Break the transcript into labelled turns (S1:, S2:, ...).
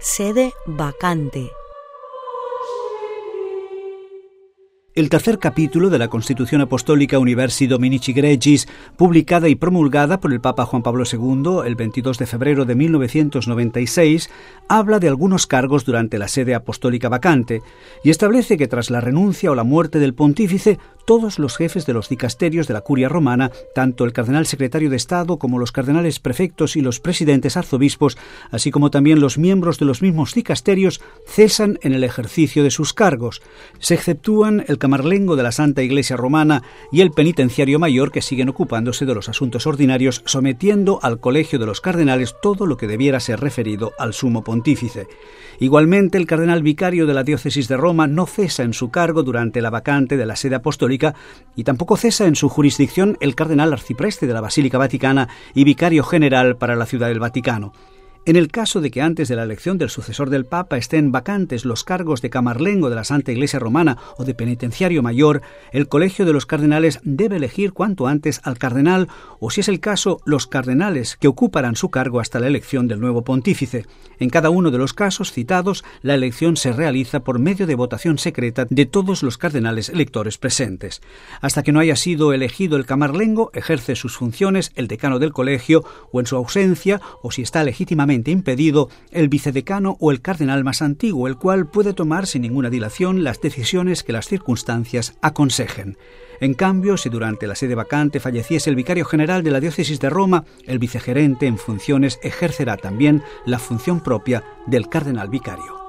S1: sede vacante.
S2: El tercer capítulo de la Constitución Apostólica Universi Dominici Gregis, publicada y promulgada por el Papa Juan Pablo II el 22 de febrero de 1996, habla de algunos cargos durante la sede apostólica vacante y establece que tras la renuncia o la muerte del pontífice, todos los jefes de los dicasterios de la Curia Romana, tanto el cardenal secretario de Estado como los cardenales prefectos y los presidentes arzobispos, así como también los miembros de los mismos dicasterios, cesan en el ejercicio de sus cargos. Se exceptúan el camarlengo de la Santa Iglesia Romana y el penitenciario mayor, que siguen ocupándose de los asuntos ordinarios, sometiendo al colegio de los cardenales todo lo que debiera ser referido al sumo pontífice. Igualmente, el cardenal vicario de la diócesis de Roma no cesa en su cargo durante la vacante de la sede apostólica y tampoco cesa en su jurisdicción el cardenal arcipreste de la Basílica Vaticana y vicario general para la Ciudad del Vaticano. En el caso de que antes de la elección del sucesor del Papa estén vacantes los cargos de camarlengo de la Santa Iglesia Romana o de penitenciario mayor, el colegio de los cardenales debe elegir cuanto antes al cardenal o, si es el caso, los cardenales que ocuparán su cargo hasta la elección del nuevo pontífice. En cada uno de los casos citados, la elección se realiza por medio de votación secreta de todos los cardenales electores presentes. Hasta que no haya sido elegido el camarlengo, ejerce sus funciones el decano del colegio o, en su ausencia, o si está legítimamente impedido, el vicedecano o el cardenal más antiguo, el cual puede tomar sin ninguna dilación las decisiones que las circunstancias aconsejen. En cambio, si durante la sede vacante falleciese el vicario general de la diócesis de Roma, el vicegerente en funciones ejercerá también la función propia del cardenal vicario.